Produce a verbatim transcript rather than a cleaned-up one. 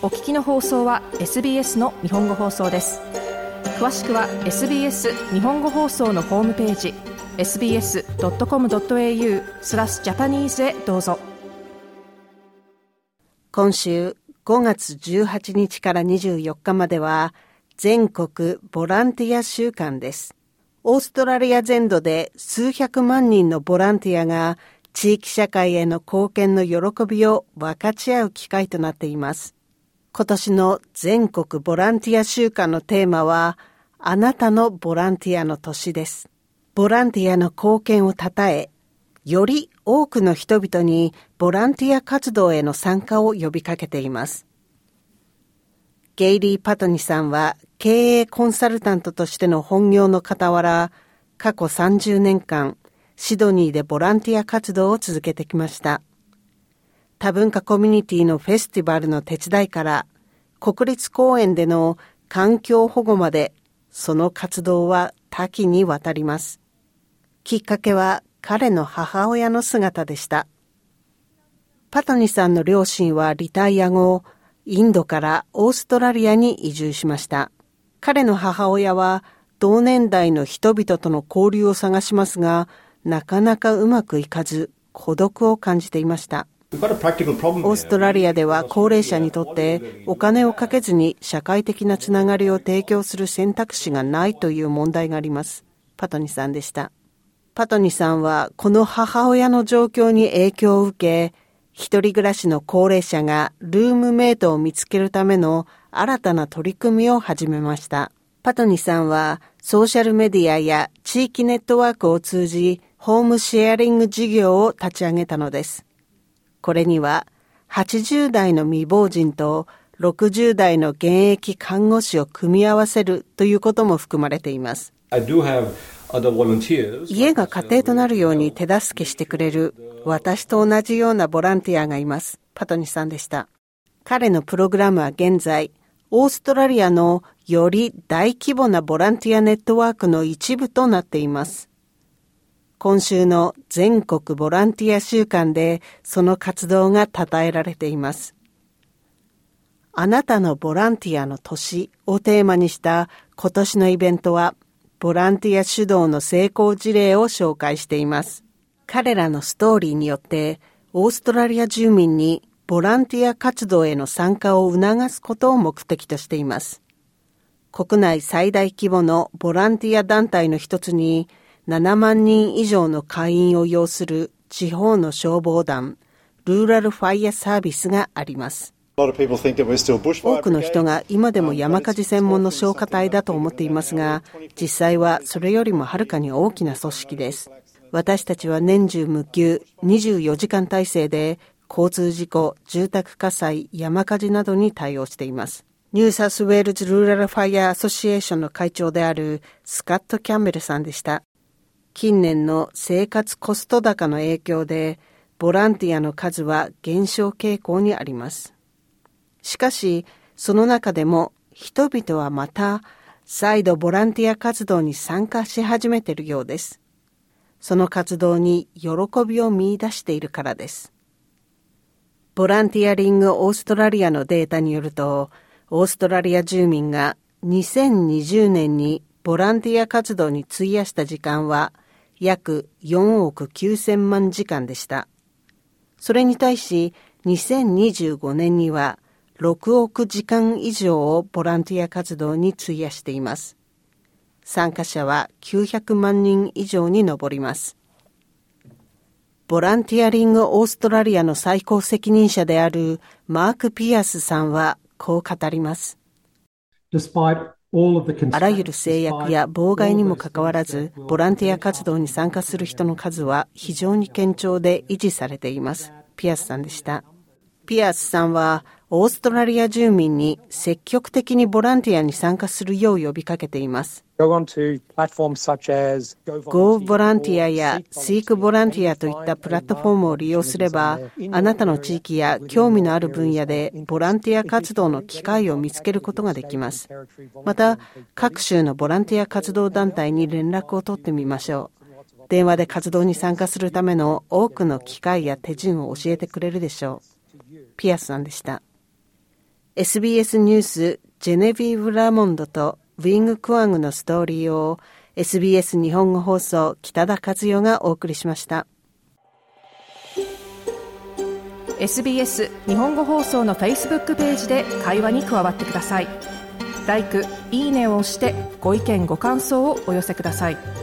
お聞きの放送は エスビーエス の日本語放送です。詳しくは エスビーエス 日本語放送のホームページ エスビーエスドットコムドットエーユー スラスジャパニーズへどうぞ。 今週ごがつじゅうはちにちからにじゅうよっかまでは全国ボランティア週間です。オーストラリア全土で数百万人のボランティアが地域社会への貢献の喜びを分かち合う機会となっています。今年の全国ボランティア週間のテーマは、あなたのボランティアの年です。ボランティアの貢献をたたえ、より多くの人々にボランティア活動への参加を呼びかけています。ゲイリー・パトニさんは経営コンサルタントとしての本業の傍ら、過去さんじゅうねんかん、シドニーでボランティア活動を続けてきました。多文化コミュニティのフェスティバルの手伝いから国立公園での環境保護まで、その活動は多岐にわたります。きっかけは彼の母親の姿でした。パトニさんの両親はリタイア後、インドからオーストラリアに移住しました。彼の母親は同年代の人々との交流を探しますが、なかなかうまくいかず孤独を感じていました。オーストラリアでは高齢者にとってお金をかけずに社会的なつながりを提供する選択肢がないという問題があります。パトニさんでした。パトニさんはこの母親の状況に影響を受け、一人暮らしの高齢者がルームメイトを見つけるための新たな取り組みを始めました。パトニさんはソーシャルメディアや地域ネットワークを通じ、ホームシェアリング事業を立ち上げたのです。これにははちじゅうだいの未亡人とろくじゅうだいの現役看護師を組み合わせるということも含まれています。家が家庭となるように手助けしてくれる私と同じようなボランティアがいます。パトニさんでした。彼のプログラムは現在、オーストラリアのより大規模なボランティアネットワークの一部となっています。今週の全国ボランティア週間でその活動が称えられています。あなたのボランティアの年をテーマにした今年のイベントは、ボランティア主導の成功事例を紹介しています。彼らのストーリーによってオーストラリア住民にボランティア活動への参加を促すことを目的としています。国内最大規模のボランティア団体の一つに、ななまんにん以上の会員を要する地方の消防団、ルーラルファイアサービスがあります。多くの人が今でも山火事専門の消火隊だと思っていますが、実際はそれよりもはるかに大きな組織です。私たちは年中無休にじゅうよじかん体制で交通事故、住宅火災、山火事などに対応しています。ニューサウスウェールズルーラルファイアアソシエーションの会長であるスカット・キャンベルさんでした。近年の生活コスト高の影響でボランティアの数は減少傾向にあります。しかしその中でも人々はまた再度ボランティア活動に参加し始めているようです。その活動に喜びを見出しているからです。ボランティアリングオーストラリアのデータによると、オーストラリア住民がにせんにじゅうねんにボランティア活動に費やした時間は約よんおくきゅうせんまんじかんでした。それに対しにせんにじゅうごねんにはろくおくじかん以上をボランティア活動に費やしています。参加者はきゅうひゃくまんにん以上に上ります。ボランティアリングオーストラリアの最高責任者であるマーク・ピアースさんはこう語ります。あらゆる制約や妨害にもかかわらず、ボランティア活動に参加する人の数は非常に堅調で維持されています。ピアースさんでした。ピアースさんはオーストラリア住民に積極的にボランティアに参加するよう呼びかけています。Go ボランティアや Seek ボランティアといったプラットフォームを利用すれば、あなたの地域や興味のある分野でボランティア活動の機会を見つけることができます。また、各州のボランティア活動団体に連絡を取ってみましょう。電話で活動に参加するための多くの機会や手順を教えてくれるでしょう。ピアスさんでした。 エスビーエス ニュースジェネビーブ・ラモンドとウィング・クワングのストーリーを エスビーエス 日本語放送北田和代がお送りしました。 エスビーエス 日本語放送の Facebook ページで会話に加わってください。ライク、いいねを押してご意見ご感想をお寄せください。